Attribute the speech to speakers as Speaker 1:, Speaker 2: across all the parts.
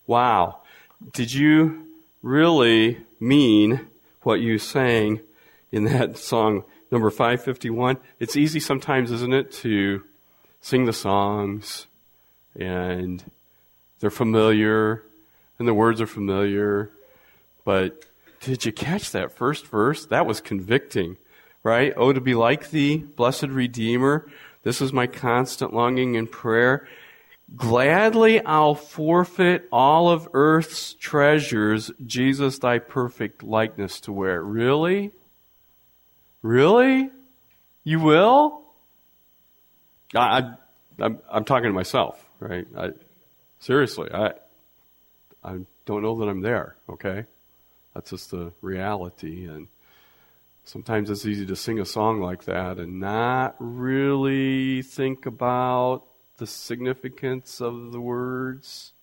Speaker 1: Wow. Did you really mean what you sang in that song, number 551? It's easy sometimes, isn't it, to sing the songs, and they're familiar, and the words are familiar, but did you catch that first verse? That was convicting, right? Oh, to be like thee, blessed Redeemer, this is my constant longing and prayer. Gladly I'll forfeit all of earth's treasures, Jesus, thy perfect likeness to wear. Really? Really? You will? I'm talking to myself, right? Seriously, I don't know that I'm there, okay? That's just the reality. And sometimes it's easy to sing a song like that and not really think about the significance of the words.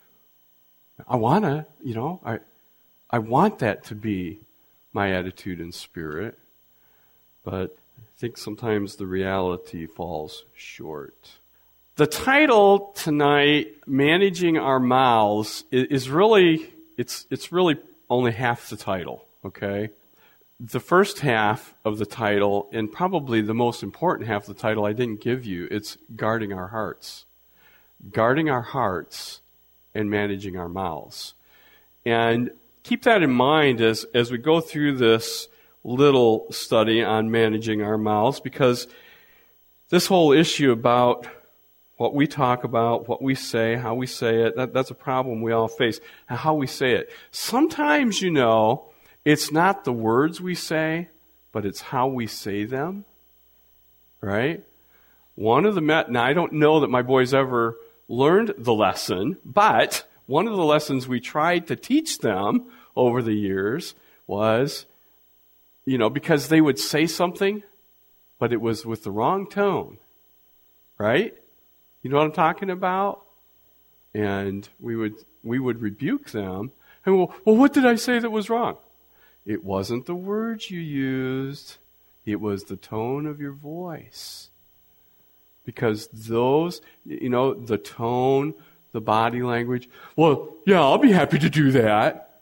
Speaker 1: I want to, I want that to be my attitude and spirit, but I think sometimes the reality falls short. The title tonight, Managing Our Mouths, is really, it's really only half the title, okay? The first half of the title, and probably the most important half of the title I didn't give you, it's guarding our hearts. Guarding our hearts and managing our mouths. And keep that in mind as we go through this little study on managing our mouths, because this whole issue about what we talk about, what we say, how we say it, that's a problem we all face, and how we say it. Sometimes, it's not the words we say, but it's how we say them, right? Now, I don't know that my boys ever learned the lesson, but one of the lessons we tried to teach them over the years was, because they would say something, but it was with the wrong tone, right? You know what I'm talking about? And we would rebuke them, and well, what did I say that was wrong? It wasn't the words you used. It was the tone of your voice. Because those, the tone, the body language, well, yeah, I'll be happy to do that.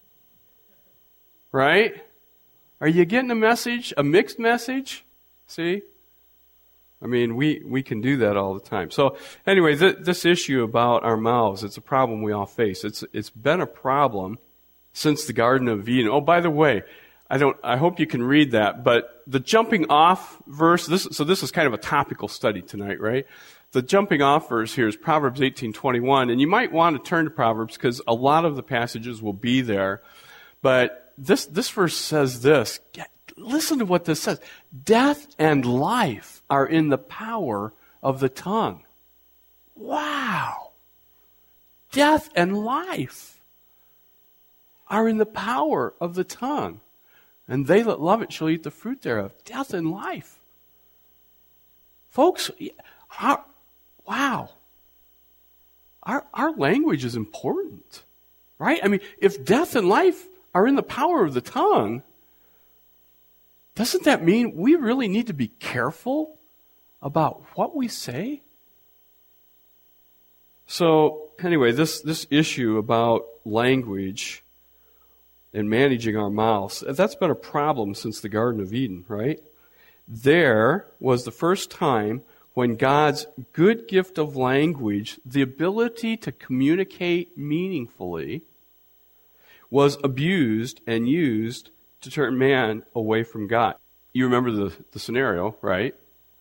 Speaker 1: Right? Are you getting a message, a mixed message? See? I mean, we can do that all the time. So anyway, this issue about our mouths, it's a problem we all face. It's been a problem since the Garden of Eden. Oh, by the way, I hope you can read that, but the jumping off verse, this is kind of a topical study tonight, right? The jumping off verse here is Proverbs 18:21, and you might want to turn to Proverbs because a lot of the passages will be there. But this verse says this. Listen to what this says. Death and life are in the power of the tongue. Wow. Death and life are in the power of the tongue. And they that love it shall eat the fruit thereof. Death and life. Folks, wow. Our language is important. Right? I mean, if death and life are in the power of the tongue, doesn't that mean we really need to be careful about what we say? So, anyway, this issue about language and managing our mouths, that's been a problem since the Garden of Eden, right? There was the first time when God's good gift of language, the ability to communicate meaningfully, was abused and used to turn man away from God. You remember the scenario, right?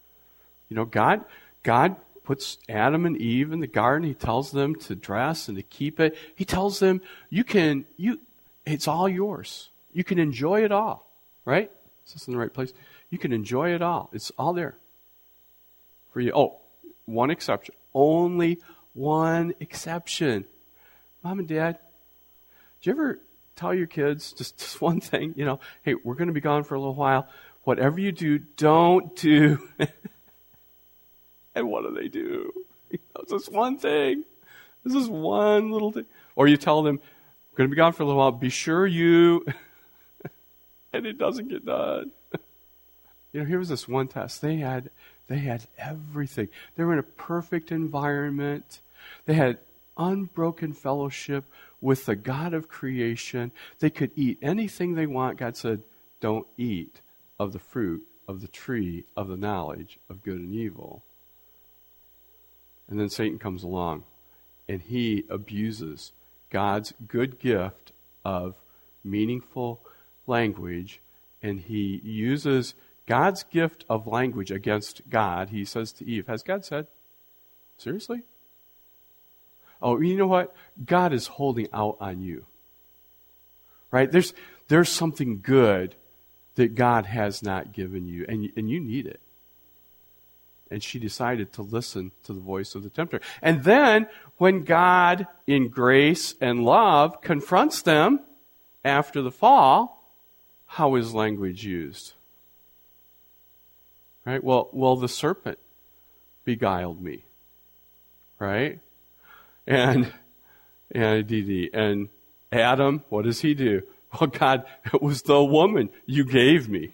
Speaker 1: God puts Adam and Eve in the garden. He tells them to dress and to keep it. He tells them, it's all yours. You can enjoy it all, right? Is this in the right place? You can enjoy it all. It's all there for you. Oh, one exception. Only one exception. Mom and Dad, did you ever tell your kids just one thing, hey, we're going to be gone for a little while. Whatever you do, don't do. And what do they do? It's just one thing. This is one little thing. Or you tell them, we're going to be gone for a little while. Be sure you... and it doesn't get done. Here was this one test. They had everything. They were in a perfect environment. They had unbroken fellowship with the God of creation. They could eat anything they want. God said, don't eat of the fruit of the tree of the knowledge of good and evil. And then Satan comes along, and he abuses God's good gift of meaningful language, and he uses God's gift of language against God. He says to Eve, has God said? Seriously? Oh, you know what? God is holding out on you. Right? There's something good that God has not given you, and you need it. And she decided to listen to the voice of the tempter. And then, when God, in grace and love, confronts them after the fall, how is language used? Right? Well, the serpent beguiled me. Right? And Adam, what does he do? Well, God, it was the woman you gave me.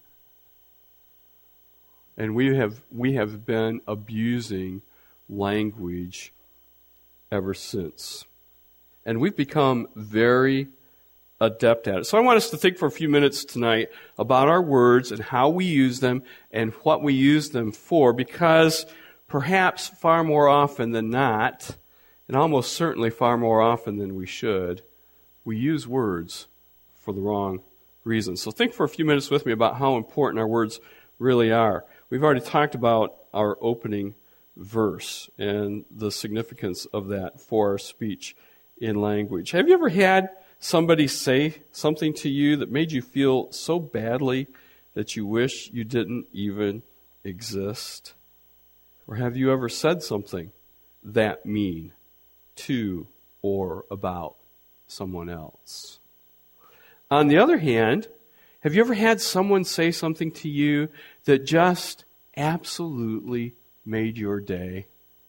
Speaker 1: And we have been abusing language ever since. And we've become very adept at it. So I want us to think for a few minutes tonight about our words and how we use them and what we use them for, because perhaps far more often than not, and almost certainly far more often than we should, we use words for the wrong reasons. So think for a few minutes with me about how important our words really are. We've already talked about our opening verse and the significance of that for our speech in language. Have you ever had somebody say something to you that made you feel so badly that you wish you didn't even exist? Or have you ever said something that mean to or about someone else? On the other hand, have you ever had someone say something to you that just absolutely made your day?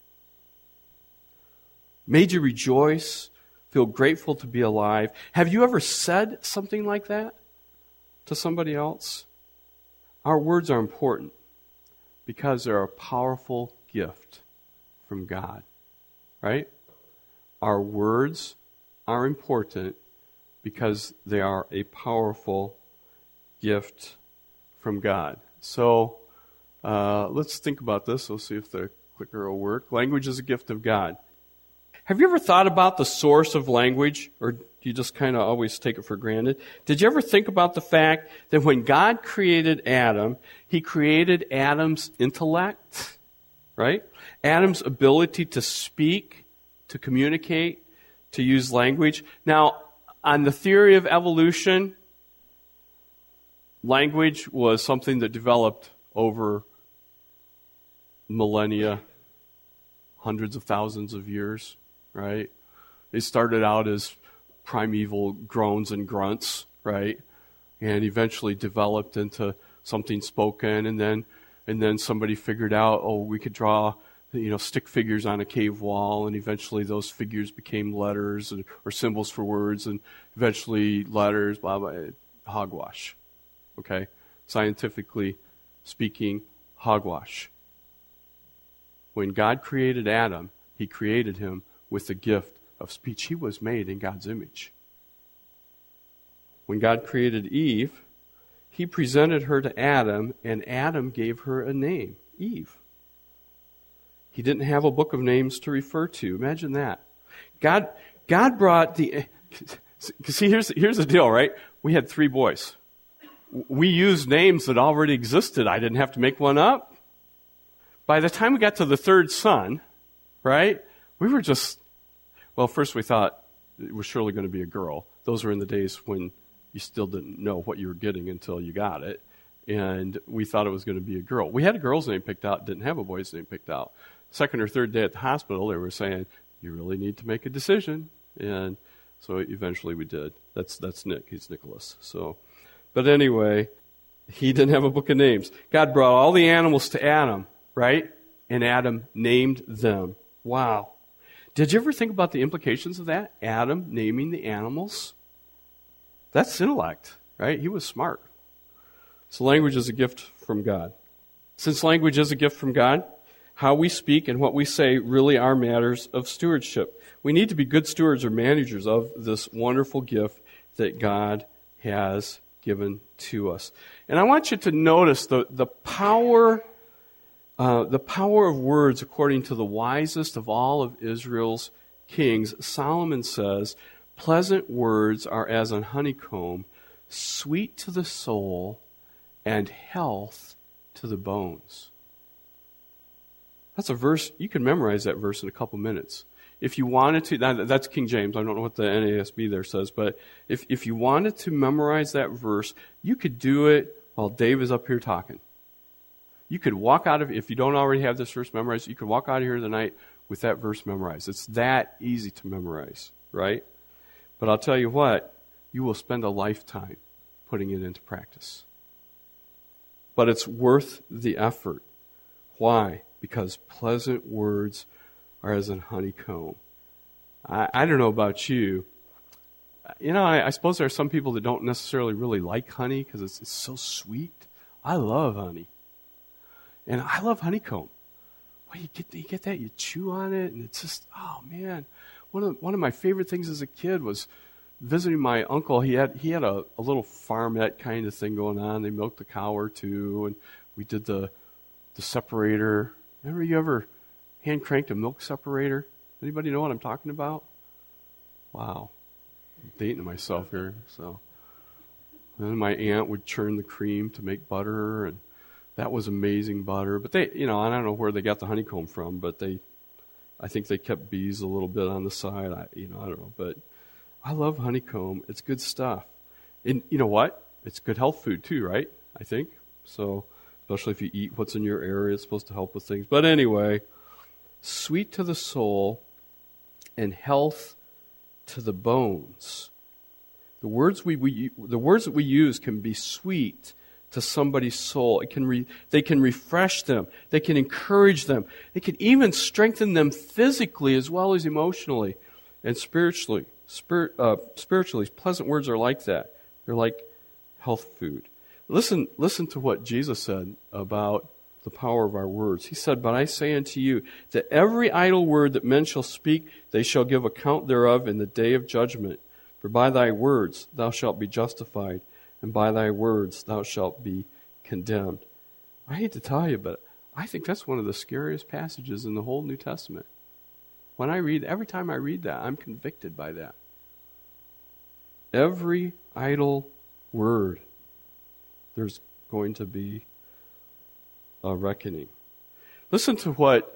Speaker 1: Made you rejoice, feel grateful to be alive? Have you ever said something like that to somebody else? Our words are important because they're a powerful gift from God, right? Our words are important because they are a powerful gift from God. So let's think about this. We'll see if the clicker will work. Language is a gift of God. Have you ever thought about the source of language, or do you just kind of always take it for granted? Did you ever think about the fact that when God created Adam, He created Adam's intellect, right? Adam's ability to speak, to communicate, to use language. Now, on the theory of evolution, language was something that developed over millennia, hundreds of thousands of years, right? It started out as primeval groans and grunts, right? And eventually developed into something spoken, and then somebody figured out, we could draw, stick figures on a cave wall, and eventually those figures became letters or symbols for words, and eventually letters, blah, blah, hogwash. Okay? Scientifically speaking, hogwash. When God created Adam, He created him with the gift of speech. He was made in God's image. When God created Eve, He presented her to Adam, and Adam gave her a name, Eve. He didn't have a book of names to refer to. Imagine that. God brought the... See, here's the deal, right? We had 3 boys. We used names that already existed. I didn't have to make one up. By the time we got to the 3rd son, right, we were just... Well, first we thought it was surely going to be a girl. Those were in the days when you still didn't know what you were getting until you got it. And we thought it was going to be a girl. We had a girl's name picked out, didn't have a boy's name picked out. 2nd or 3rd day at the hospital, they were saying, you really need to make a decision. And so eventually we did. That's Nick. He's Nicholas. But anyway, he didn't have a book of names. God brought all the animals to Adam, right? And Adam named them. Wow. Did you ever think about the implications of that? Adam naming the animals? That's intellect, right? He was smart. So language is a gift from God. Since language is a gift from God, How we speak and what we say really are matters of stewardship. We need to be good stewards or managers of this wonderful gift that God has given to us. And I want you to notice the power of words according to the wisest of all of Israel's kings. Solomon says, pleasant words are as an honeycomb, sweet to the soul and health to the bones. That's a verse, you can memorize that verse in a couple minutes. If you wanted to, that's King James, I don't know what the NASB there says, but if you wanted to memorize that verse, you could do it while Dave is up here talking. You could walk out of, if you don't already have this verse memorized, you could walk out of here tonight with that verse memorized. It's that easy to memorize, right? But I'll tell you what, you will spend a lifetime putting it into practice. But it's worth the effort. Why? Because pleasant words are as a honeycomb. I don't know about you. You know, I suppose there are some people that don't necessarily really like honey because it's so sweet. I love honey. And I love honeycomb. Well, you get that, you chew on it, and it's just, oh man. One of my favorite things as a kid was visiting my uncle. He had a little farmette kind of thing going on. They milked a cow or two, and we did the separator. Remember you ever hand cranked a milk separator? Anybody know what I'm talking about? Wow. I'm dating myself here. So then my aunt would churn the cream to make butter, and that was amazing butter. But they, I don't know where they got the honeycomb from, but I think they kept bees a little bit on the side. I don't know, but I love honeycomb. It's good stuff. And you know what? It's good health food too, right? I think. So, especially if you eat what's in your area, it's supposed to help with things. But anyway, sweet to the soul and health to the bones. The words that we use can be sweet to somebody's soul. They can refresh them. They can encourage them. They can even strengthen them physically as well as emotionally and spiritually. Spiritually, pleasant words are like that. They're like health food. Listen to what Jesus said about the power of our words. He said, "But I say unto you, that every idle word that men shall speak, they shall give account thereof in the day of judgment. For by thy words thou shalt be justified, and by thy words thou shalt be condemned." I hate to tell you, but I think that's one of the scariest passages in the whole New Testament. Every time I read that, I'm convicted by that. Every idle word, there's going to be a reckoning. Listen to what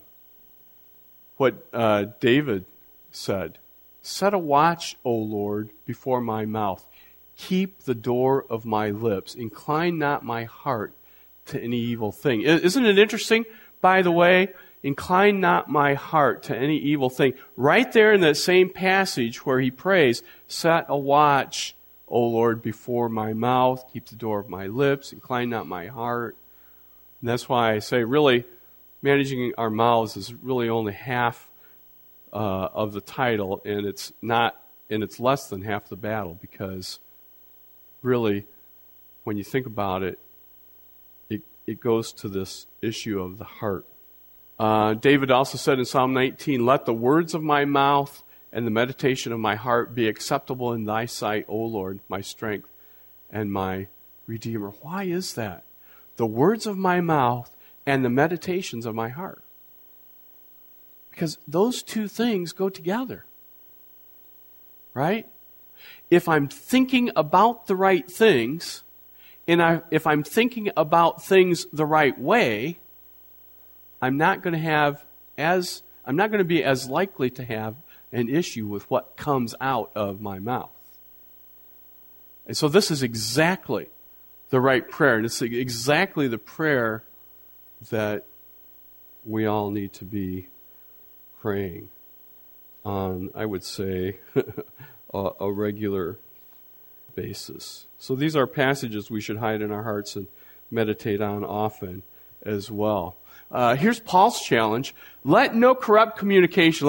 Speaker 1: David said. "Set a watch, O Lord, before my mouth. Keep the door of my lips. Incline not my heart to any evil thing." Isn't it interesting, by the way? Incline not my heart to any evil thing. Right there in that same passage where he prays, set a watch, O Lord, before my mouth. Keep the door of my lips. Incline not my heart. And that's why I say, really, managing our mouths is really only half of the title, and it's less than half the battle, because really, when you think about it, it goes to this issue of the heart. David also said in Psalm 19, "Let the words of my mouth and the meditation of my heart be acceptable in thy sight, O Lord, my strength and my Redeemer." Why is that? The words of my mouth and the meditations of my heart. Because those two things go together. Right? If I'm thinking about the right things, and if I'm thinking about things the right way, I'm not going to be as likely to have an issue with what comes out of my mouth. And so this is exactly the right prayer, and it's exactly the prayer that we all need to be praying on, I would say, a regular basis. So these are passages we should hide in our hearts and meditate on often as well. Here's Paul's challenge. Let no corrupt communication,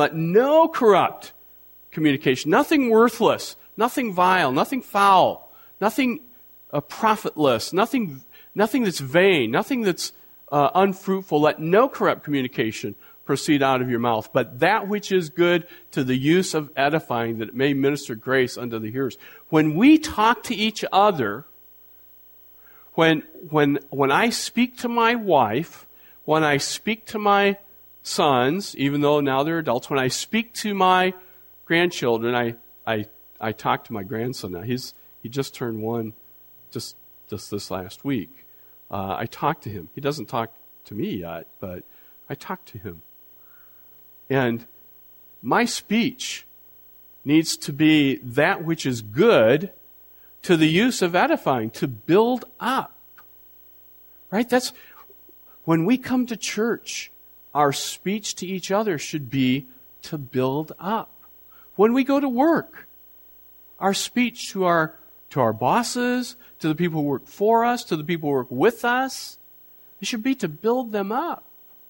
Speaker 1: nothing worthless, nothing vile, nothing foul, nothing profitless, nothing that's vain, nothing that's unfruitful, let no corrupt communication proceed out of your mouth, but that which is good to the use of edifying, that it may minister grace unto the hearers. When we talk to each other, when I speak to my wife, when I speak to my sons, even though now they're adults, when I speak to my grandchildren, I talk to my grandson now. He just turned 1 just this last week. I talk to him. He doesn't talk to me yet, but I talk to him. And my speech needs to be that which is good to the use of edifying, to build up. Right? That's when we come to church, our speech to each other should be to build up. When we go to work, our speech to our bosses, to the people who work for us, to the people who work with us, it should be to build them up.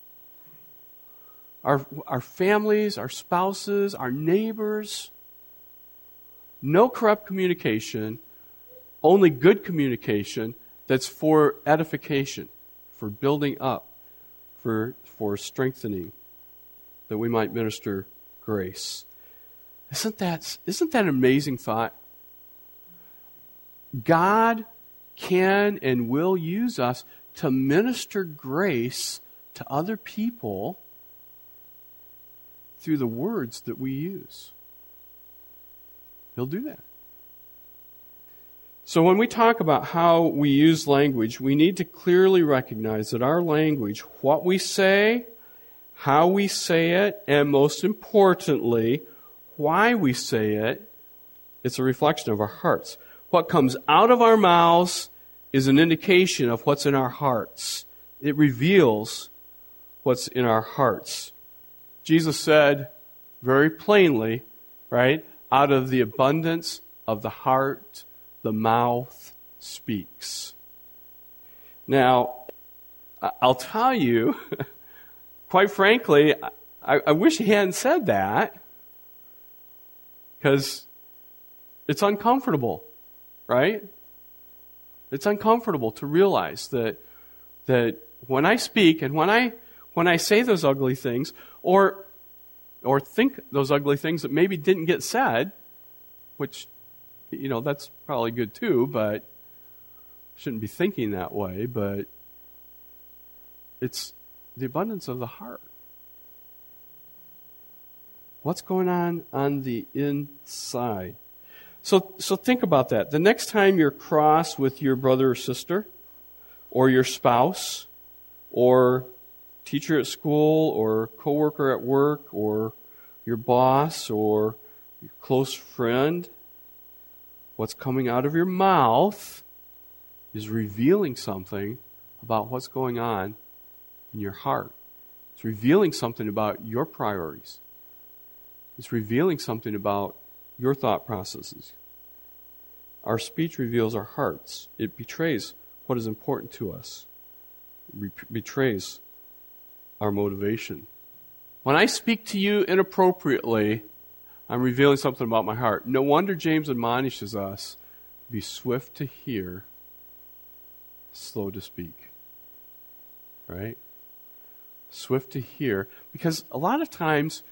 Speaker 1: Our families, our spouses, our neighbors. No corrupt communication, only good communication that's for edification, for building up, for strengthening, that we might minister grace. Isn't that an amazing thought? God can and will use us to minister grace to other people through the words that we use. He'll do that. So when we talk about how we use language, we need to clearly recognize that our language, what we say, how we say it, and most importantly, why we say it, it's a reflection of our hearts. What comes out of our mouths is an indication of what's in our hearts. It reveals what's in our hearts. Jesus said very plainly, right, out of the abundance of the heart, the mouth speaks. Now, I'll tell you, quite frankly, I wish he hadn't said that, because it's uncomfortable, right? It's uncomfortable to realize that when I speak and when I say those ugly things, or think those ugly things that maybe didn't get said, which, that's probably good too, but shouldn't be thinking that way, but it's the abundance of the heart. What's going on the inside? So think about that. The next time you're cross with your brother or sister, or your spouse, or teacher at school, or coworker at work, or your boss, or your close friend, what's coming out of your mouth is revealing something about what's going on in your heart. It's revealing something about your priorities. It's revealing something about your thought processes. Our speech reveals our hearts. It betrays what is important to us. It betrays our motivation. When I speak to you inappropriately, I'm revealing something about my heart. No wonder James admonishes us, be swift to hear, slow to speak. Right? Swift to hear. Because a lot of times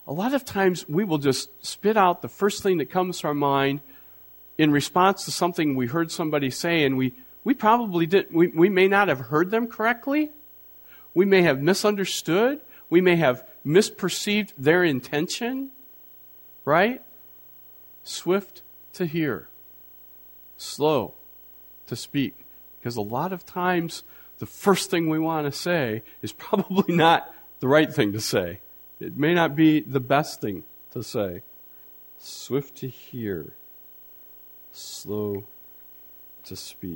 Speaker 1: we will just spit out the first thing that comes to our mind in response to something we heard somebody say, and we probably didn't. We may not have heard them correctly. We may have misunderstood. We may have misperceived their intention. Right? Swift to hear. Slow to speak. Because a lot of times the first thing we want to say is probably not the right thing to say. It may not be the best thing to say. Swift to hear. Slow to speak.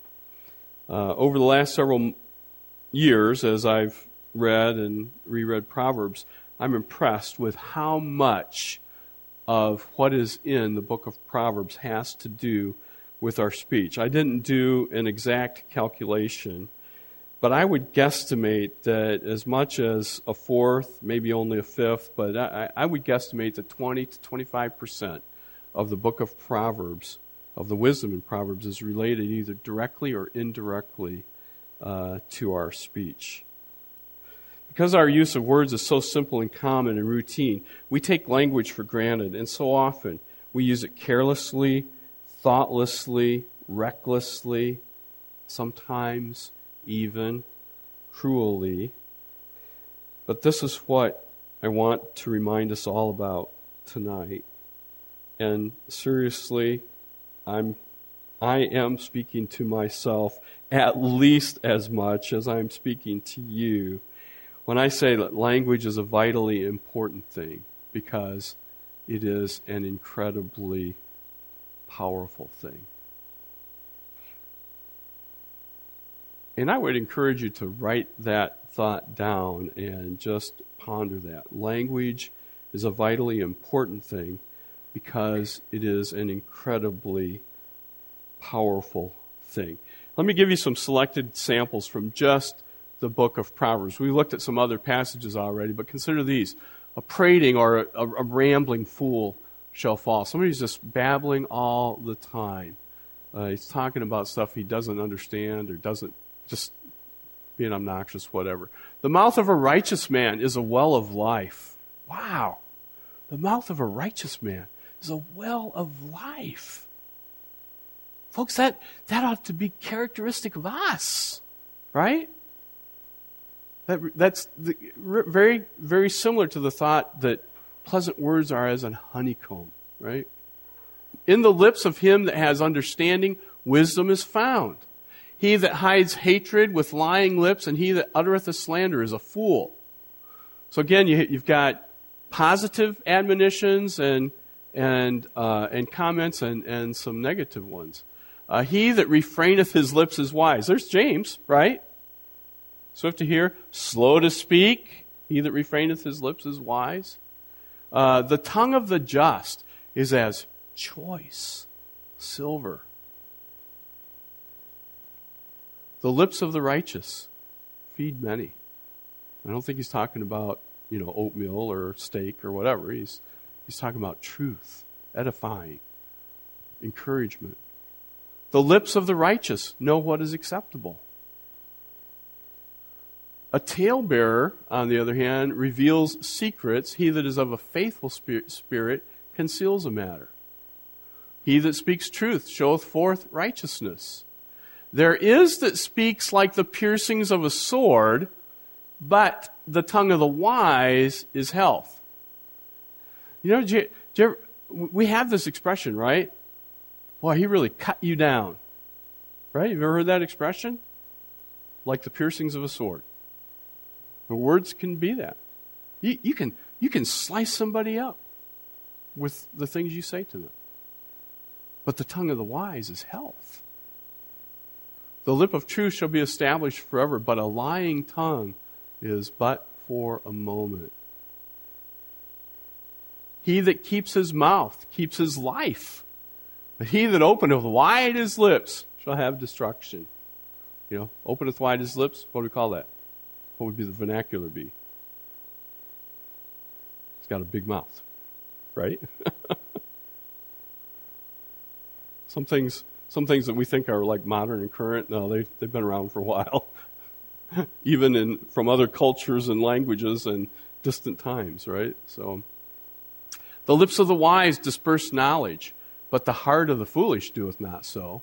Speaker 1: Over the last several years, as I've read and reread Proverbs, I'm impressed with how much of what is in the book of Proverbs has to do with our speech. I didn't do an exact calculation, but I would guesstimate that as much as a fourth, maybe only a fifth, but I would guesstimate that 20 to 25% of the book of Proverbs, of the wisdom in Proverbs, is related either directly or indirectly to our speech. Because our use of words is so simple and common and routine, we take language for granted, and so often we use it carelessly, thoughtlessly, recklessly, sometimes even cruelly. But this is what I want to remind us all about tonight. And seriously, I am speaking to myself at least as much as I'm speaking to you when I say that language is a vitally important thing, because it is an incredibly powerful thing. And I would encourage you to write that thought down and just ponder that. Language is a vitally important thing because it is an incredibly powerful thing. Let me give you some selected samples from just the book of Proverbs. We looked at some other passages already, but consider these. A prating or a rambling fool shall fall. Somebody who's just babbling all the time. He's talking about stuff he doesn't understand or doesn't, just being obnoxious, whatever. The mouth of a righteous man is a well of life. Wow. The mouth of a righteous man is a well of life. Folks, that ought to be characteristic of us, right? That's very, very similar to the thought that pleasant words are as an honeycomb, right? In the lips of him that has understanding, wisdom is found. He that hides hatred with lying lips, and he that uttereth a slander is a fool. So again, you've got positive admonitions and comments and some negative ones. He that refraineth his lips is wise. There's James, right? Swift to hear, slow to speak. He that refraineth his lips is wise. The tongue of the just is as choice silver. The lips of the righteous feed many. I don't think he's talking about, oatmeal or steak or whatever. He's talking about truth, edifying, encouragement. The lips of the righteous know what is acceptable. A talebearer, on the other hand, reveals secrets. He that is of a faithful spirit conceals a matter. He that speaks truth showeth forth righteousness. There is that speaks like the piercings of a sword, but the tongue of the wise is health. We have this expression, right? Boy, he really cut you down. Right? You've ever heard that expression? Like the piercings of a sword. The words can be that. You can slice somebody up with the things you say to them. But the tongue of the wise is health. The lip of truth shall be established forever, but a lying tongue is but for a moment. He that keeps his mouth keeps his life, but he that openeth wide his lips shall have destruction. Openeth wide his lips, what do we call that? What would be the vernacular be? He's got a big mouth, right? Some things that we think are like modern and current, no, they've been around for a while. Even from other cultures and languages and distant times, right? So, the lips of the wise disperse knowledge, but the heart of the foolish doeth not so.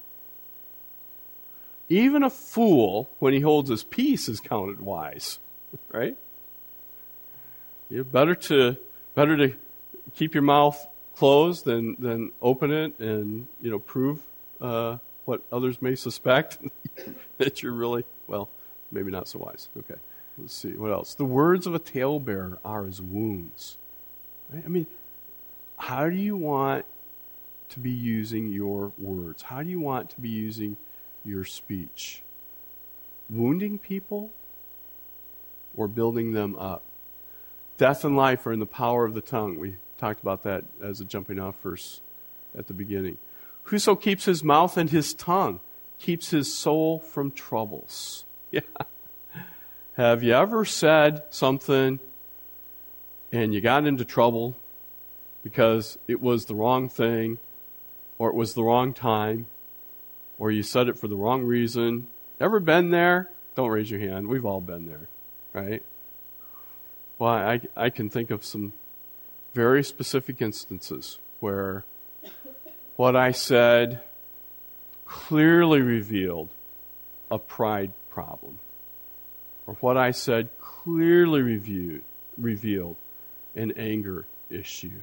Speaker 1: Even a fool, when he holds his peace, is counted wise, right? Better to keep your mouth closed than open it and prove what others may suspect that you're really, maybe not so wise. Okay, let's see what else. The words of a talebearer are as wounds. Right? I mean, how do you want to be using your words? How do you want to be using your speech? Wounding people or building them up? Death and life are in the power of the tongue. We talked about that as a jumping off verse at the beginning. Whoso keeps his mouth and his tongue keeps his soul from troubles. Yeah. Have you ever said something and you got into trouble because it was the wrong thing, or it was the wrong time, or you said it for the wrong reason? Ever been there? Don't raise your hand. We've all been there, right? Well, I can think of some very specific instances where what I said clearly revealed a pride problem, or what I said clearly revealed an anger issue.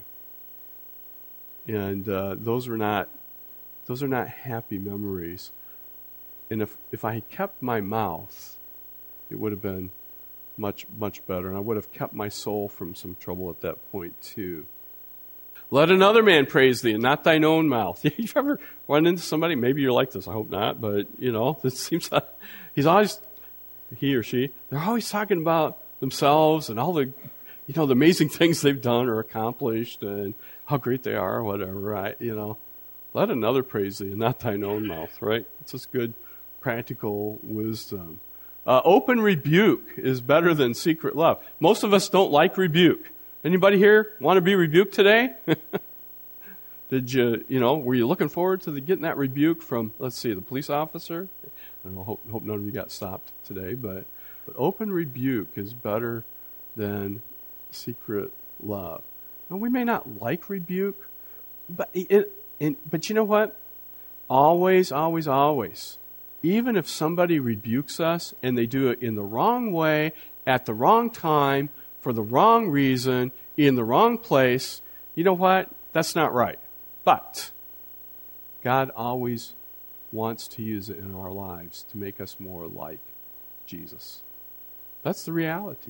Speaker 1: And those are not happy memories. And if I had kept my mouth, it would have been much, much better. And I would have kept my soul from some trouble at that point too. Let another man praise thee, and not thine own mouth. You've ever run into somebody, maybe you're like this, I hope not, but, it seems like he or she, they're always talking about themselves and all the, the amazing things they've done or accomplished and how great they are or whatever, right? Let another praise thee, and not thine own mouth, right? It's just good practical wisdom. Open rebuke is better than secret love. Most of us don't like rebuke. Anybody here want to be rebuked today? Did you, were you looking forward to getting that rebuke from, let's see, the police officer? I hope none of you got stopped today, but open rebuke is better than secret love. Now, we may not like rebuke, but you know what? Always, always, always, even if somebody rebukes us and they do it in the wrong way, at the wrong time, for the wrong reason, in the wrong place, you know what? That's not right. But God always wants to use it in our lives to make us more like Jesus. That's the reality.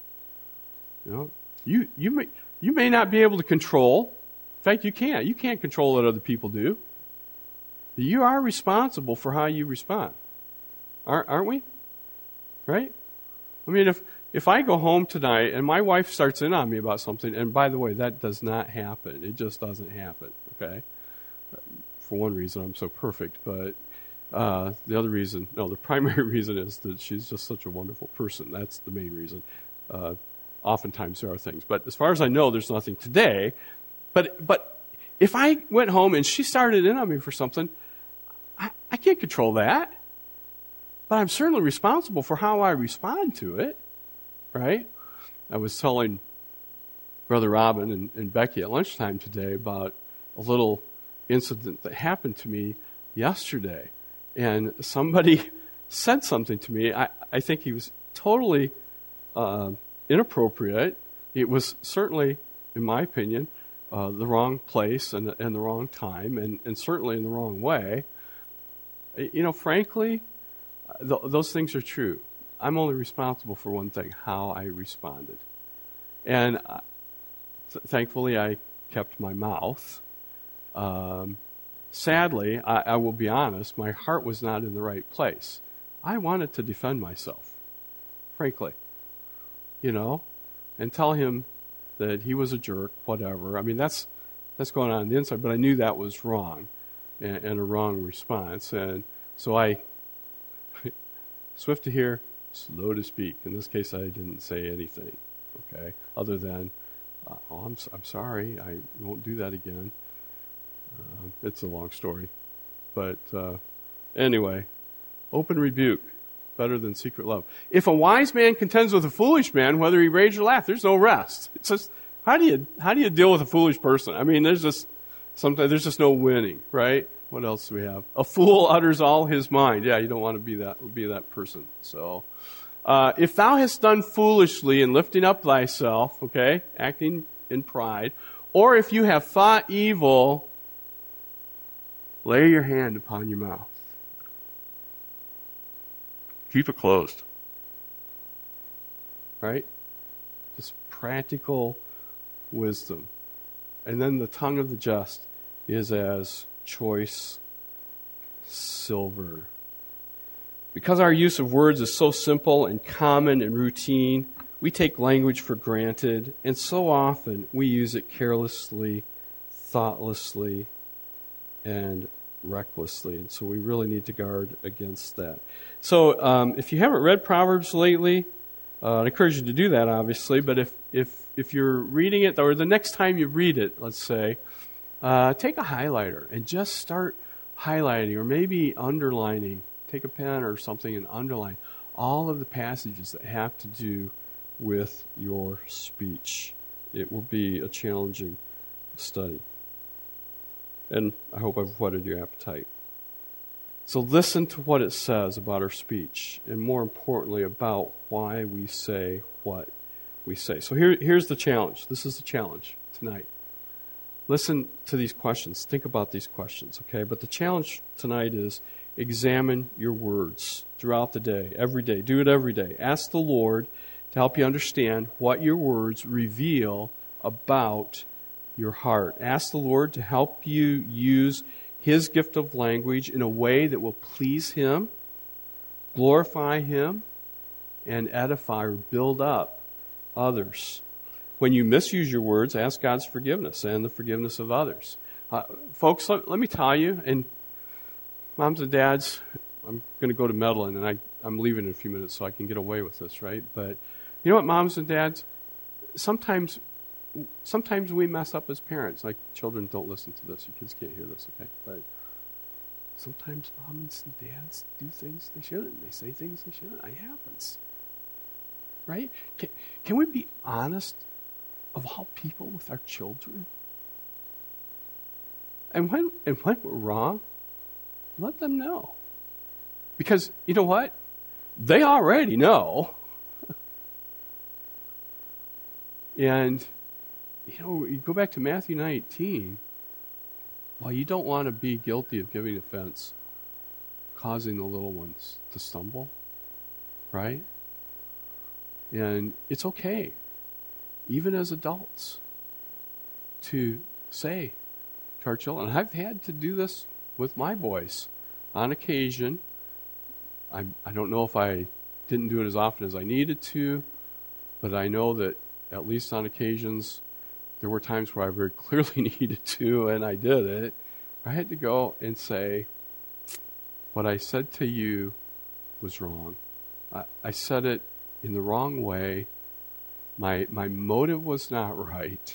Speaker 1: You may not be able to control. In fact, you can't. You can't control what other people do. You are responsible for how you respond. Aren't we? Right? I mean, if I go home tonight and my wife starts in on me about something, and by the way, that does not happen. It just doesn't happen, okay? For one reason, I'm so perfect, but the other reason, the primary reason is that she's just such a wonderful person. That's the main reason. Oftentimes there are things. But as far as I know, there's nothing today. But if I went home and she started in on me for something, I can't control that. But I'm certainly responsible for how I respond to it, right? I was telling Brother Robin and Becky at lunchtime today about a little incident that happened to me yesterday. And somebody said something to me. I think he was totally inappropriate. It was certainly, in my opinion, the wrong place and the wrong time, and certainly in the wrong way. Frankly, those things are true. I'm only responsible for one thing, how I responded. And thankfully, I kept my mouth. Sadly, I will be honest, my heart was not in the right place. I wanted to defend myself, frankly, and tell him that he was a jerk, whatever. I mean, that's going on the inside, but I knew that was wrong and a wrong response. And so I, swift to hear, slow to speak. In this case, I didn't say anything, okay, other than, I'm sorry, I won't do that again. It's a long story. But anyway, open rebuke, better than secret love. If a wise man contends with a foolish man, whether he rage or laugh, there's no rest. It's just, how do you deal with a foolish person? I mean, there's just no winning, right? What else do we have? A fool utters all his mind. Yeah, you don't want to be that person. So, if thou hast done foolishly in lifting up thyself, okay, acting in pride, or if you have thought evil, lay your hand upon your mouth. Keep it closed. Right? Just practical wisdom. And then the tongue of the just is as choice silver. Because our use of words is so simple and common and routine, we take language for granted, and so often we use it carelessly, thoughtlessly, and recklessly. And so we really need to guard against that. So if you haven't read Proverbs lately, I encourage you to do that, obviously, but if you're reading it, or the next time you read it, let's say, take a highlighter and just start highlighting, or maybe underlining. Take a pen or something and underline all of the passages that have to do with your speech. It will be a challenging study. And I hope I've whetted your appetite. So listen to what it says about our speech, and more importantly, about why we say what we say. So here's the challenge. This is the challenge tonight. Listen to these questions. Think about these questions, okay? But the challenge tonight is examine your words throughout the day, every day. Do it every day. Ask the Lord to help you understand what your words reveal about your heart. Ask the Lord to help you use His gift of language in a way that will please Him, glorify Him, and edify or build up others. When you misuse your words, ask God's forgiveness and the forgiveness of others. Folks, let me tell you, and moms and dads, I'm going to go to Medellin, and I'm leaving in a few minutes so I can get away with this, right? But you know what, moms and dads? Sometimes we mess up as parents. Like, children, don't listen to this. Your kids can't hear this, okay? But sometimes moms and dads do things they shouldn't. They say things they shouldn't. It happens. Right? Can we be honest about people with our children? And when we're wrong, let them know. Because, you know what? They already know. And, you know, you go back to Matthew 19. Well, you don't want to be guilty of giving offense, causing the little ones to stumble, right? And it's okay, even as adults, to say to our children, and I've had to do this with my boys on occasion. I don't know if I didn't do it as often as I needed to, but I know that at least on occasions, there were times where I very clearly needed to, and I did it. I had to go and say, what I said to you was wrong. I said it in the wrong way. My motive was not right.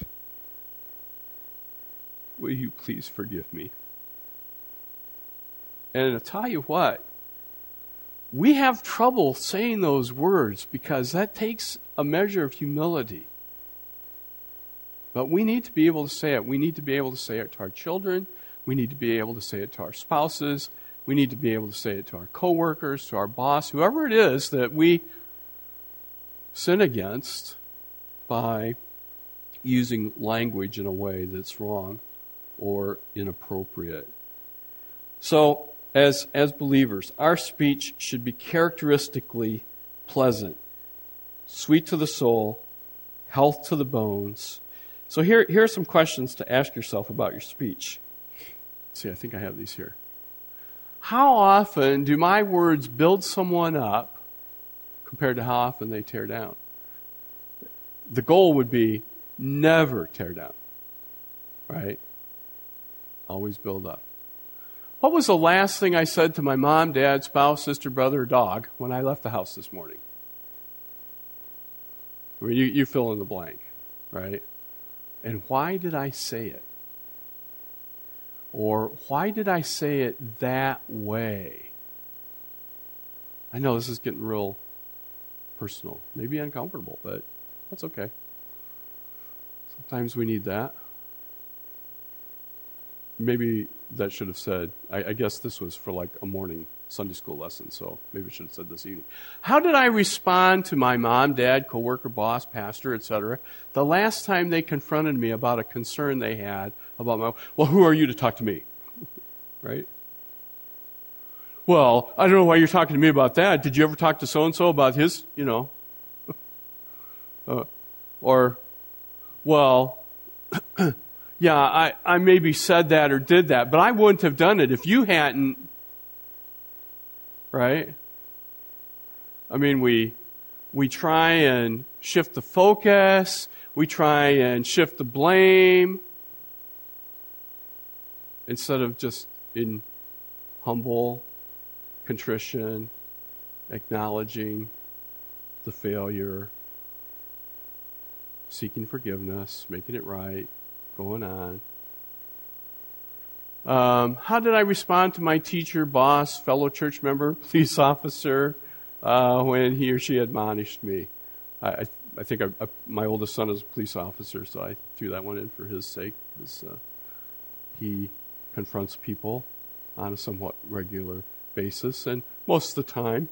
Speaker 1: Will you please forgive me? And I'll tell you what, we have trouble saying those words because that takes a measure of humility. But we need to be able to say it. We need to be able to say it to our children. We need to be able to say it to our spouses. We need to be able to say it to our coworkers, to our boss, whoever it is that we sin against by using language in a way that's wrong or inappropriate. So, as believers, our speech should be characteristically pleasant, sweet to the soul, health to the bones. So here are some questions to ask yourself about your speech. Let's see, I think I have these here. How often do my words build someone up compared to how often they tear down? The goal would be never tear down, right? Always build up. What was the last thing I said to my mom, dad, spouse, sister, brother, or dog when I left the house this morning? I mean, you fill in the blank, right? And why did I say it? Or why did I say it that way? I know this is getting real personal, maybe uncomfortable, but that's okay. Sometimes we need that. Maybe that should have said, I guess this was for like a morning Sunday school lesson, so maybe I should have said this evening. How did I respond to my mom, dad, coworker, boss, pastor, etc., the last time they confronted me about a concern they had about well, who are you to talk to me? Right? Well, I don't know why you're talking to me about that. Did you ever talk to so-and-so about his, or, well, yeah, I maybe said that or did that, but I wouldn't have done it if you hadn't, right? I mean, we try and shift the focus, we try and shift the blame, instead of just in humble contrition, acknowledging the failure, seeking forgiveness, making it right, going on. How did I respond to my teacher, boss, fellow church member, police officer, when he or she admonished me. I think my oldest son is a police officer, so I threw that one in for his sake, because he confronts people on a somewhat regular basis. And most of the time,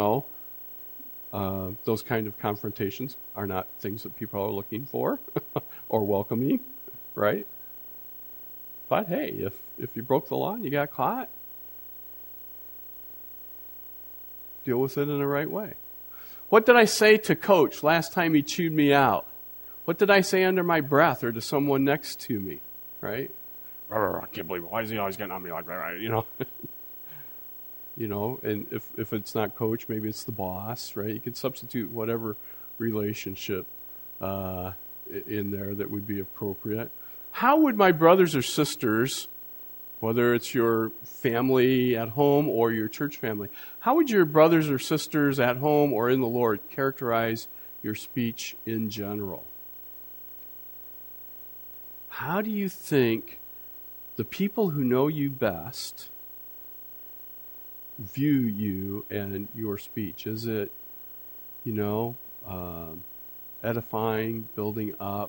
Speaker 1: those kind of confrontations are not things that people are looking for or welcoming, right? But hey, if you broke the law and you got caught, deal with it in the right way. What did I say to Coach last time he chewed me out? What did I say under my breath or to someone next to me, right? I can't believe it. Why is he always getting on me like that, And if it's not Coach, maybe it's the boss, right? You can substitute whatever relationship in there that would be appropriate. How would my brothers or sisters, whether it's your family at home or your church family, how would your brothers or sisters at home or in the Lord characterize your speech in general? How do you think the people who know you best view you and your speech? Is it, edifying, building up?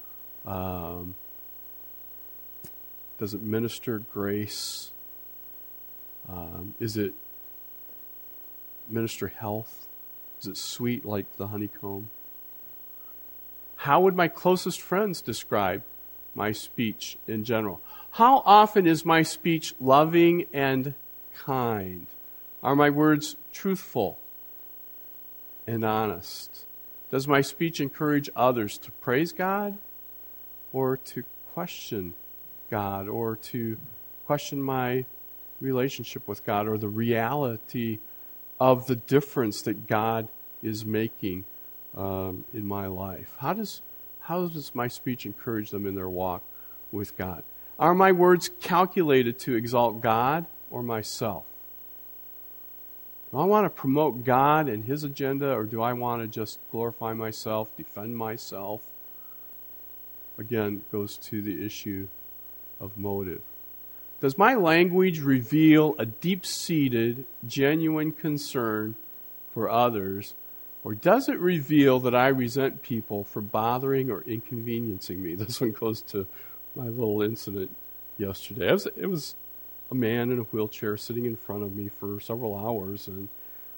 Speaker 1: Does it minister grace? Is it minister health? Is it sweet like the honeycomb? How would my closest friends describe my speech in general? How often is my speech loving and kind? Are my words truthful and honest? Does my speech encourage others to praise God or to question God or to question my relationship with God or the reality of the difference that God is making in my life? How does my speech encourage them in their walk with God? Are my words calculated to exalt God or myself? Do I want to promote God and His agenda, or do I want to just glorify myself, defend myself? Again, goes to the issue of motive. Does my language reveal a deep-seated, genuine concern for others, or does it reveal that I resent people for bothering or inconveniencing me? This one goes to my little incident yesterday. It was a man in a wheelchair sitting in front of me for several hours, and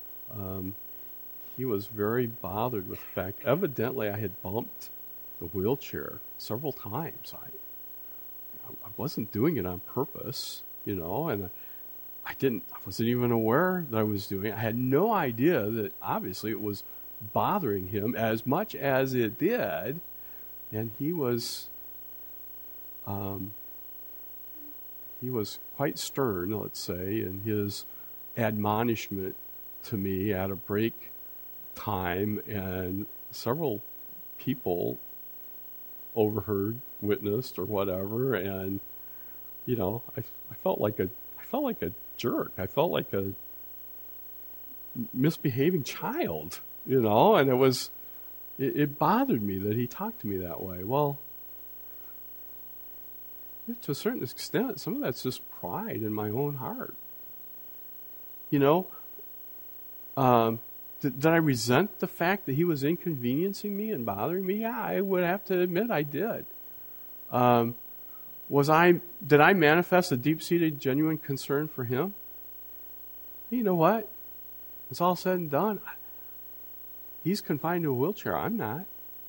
Speaker 1: he was very bothered with the fact, evidently I had bumped the wheelchair several times. I wasn't doing it on purpose, and I wasn't even aware that I was doing it. I had no idea that obviously it was bothering him as much as it did, and he was quite stern, let's say, in his admonishment to me at a break time, and several people overheard, witnessed, or whatever, and I felt like a jerk. I felt like a misbehaving child, and it bothered me that he talked to me that way. Well, to a certain extent, some of that's just pride in my own heart. Did I resent the fact that he was inconveniencing me and bothering me? Yeah, I would have to admit I did. Did I manifest a deep-seated, genuine concern for him? You know what? It's all said and done. He's confined to a wheelchair. I'm not.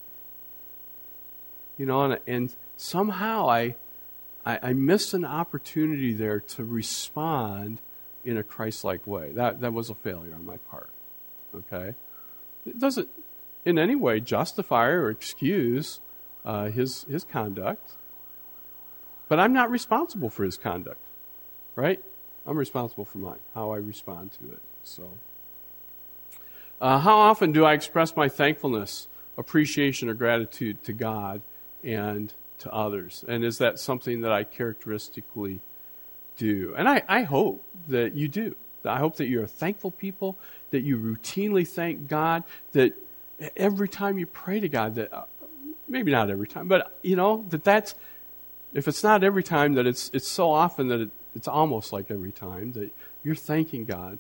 Speaker 1: And somehow I missed an opportunity there to respond in a Christ-like way. That was a failure on my part. Okay? It doesn't in any way justify or excuse his conduct, but I'm not responsible for his conduct, right? I'm responsible for mine, how I respond to it. So, how often do I express my thankfulness, appreciation, or gratitude to God and to others? And is that something that I characteristically do? And I hope that you do. I hope that you're a thankful people, that you routinely thank God, that every time you pray to God, that maybe not every time, but that's, if it's not every time, that it's so often that it's almost like every time that you're thanking God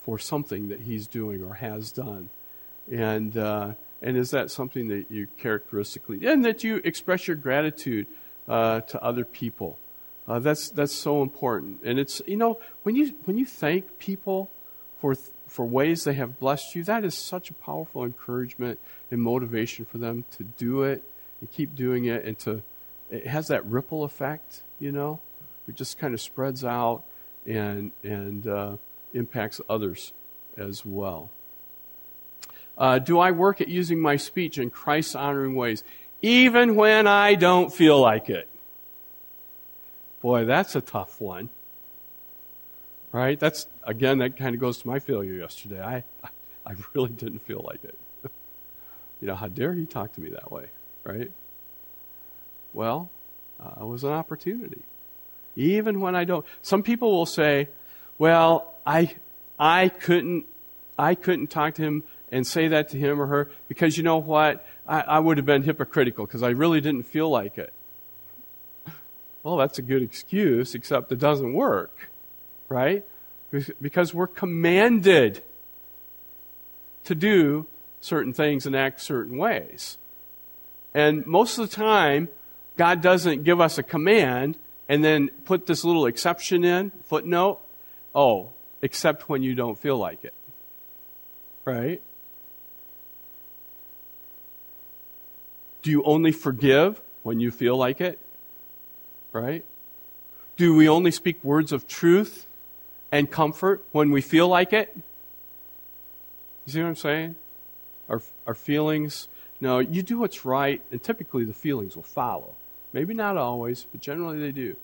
Speaker 1: for something that he's doing or has done. And is that something that you characteristically, and that you express your gratitude to other people? That's so important. And it's, when you thank people for ways they have blessed you, that is such a powerful encouragement and motivation for them to do it and keep doing it, and it has that ripple effect, It just kind of spreads out and impacts others as well. Do I work at using my speech in Christ-honoring ways, even when I don't feel like it? Boy, that's a tough one. Right? That kind of goes to my failure yesterday. I really didn't feel like it. How dare you talk to me that way, right? Well, it was an opportunity. Even when I don't. Some people will say, well, I couldn't talk to him and say that to him or her because you know what? I would have been hypocritical because I really didn't feel like it. Well, that's a good excuse, except it doesn't work, right? Because we're commanded to do certain things and act certain ways. And most of the time, God doesn't give us a command and then put this little exception in, footnote, except when you don't feel like it. Right? Do you only forgive when you feel like it? Right? Do we only speak words of truth and comfort when we feel like it? You see what I'm saying? Our feelings. No, you do what's right, and typically the feelings will follow. Maybe not always, but generally they do.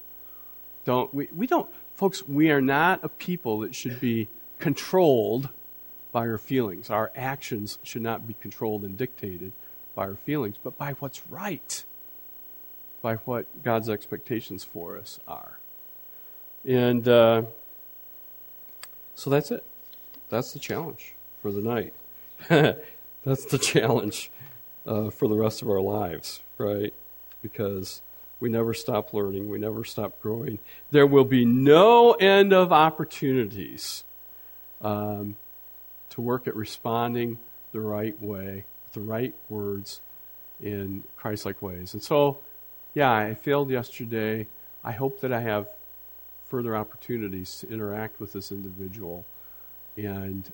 Speaker 1: Folks, we are not a people that should be controlled by our feelings. Our actions should not be controlled and dictated by our feelings, but by what's right, by what God's expectations for us are. And so that's it. That's the challenge for the night. That's the challenge for the rest of our lives, right? Because we never stop learning. We never stop growing. There will be no end of opportunities to work at responding the right way, the right words in Christ-like ways. And so, I failed yesterday. I hope that I have further opportunities to interact with this individual and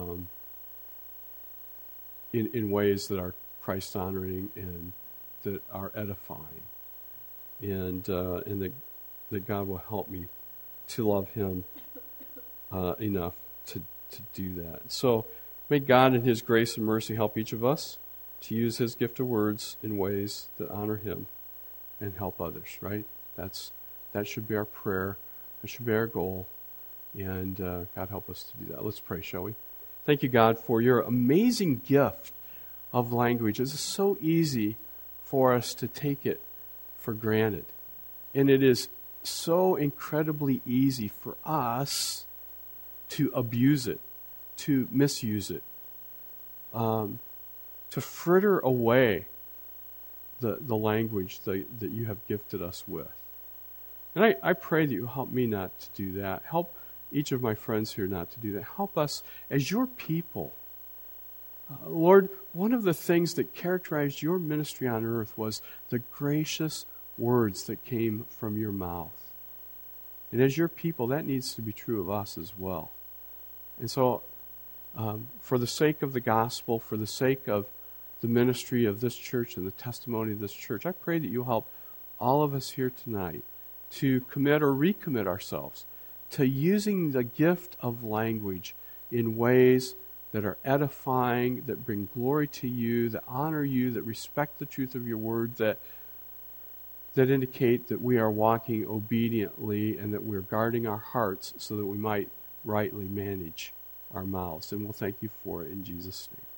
Speaker 1: in ways that are Christ-honoring and that are edifying. And that God will help me to love Him enough to do that. So may God in His grace and mercy help each of us to use His gift of words in ways that honor Him and help others, right? That should be our prayer. That should be our goal. And God help us to do that. Let's pray, shall we? Thank you, God, for your amazing gift of language. It's so easy for us to take it for granted. And it is so incredibly easy for us to abuse it, to misuse it, to fritter away the language that you have gifted us with. And I pray that you help me not to do that. Help each of my friends here not to do that. Help us as your people. Lord, one of the things that characterized your ministry on earth was the gracious words that came from your mouth. And as your people, that needs to be true of us as well. And so, for the sake of the gospel, for the sake of the ministry of this church and the testimony of this church, I pray that you'll help all of us here tonight to commit or recommit ourselves to using the gift of language in ways that are edifying, that bring glory to you, that honor you, that respect the truth of your word, that indicate that we are walking obediently and that we're guarding our hearts so that we might rightly manage our mouths. And we'll thank you for it in Jesus' name.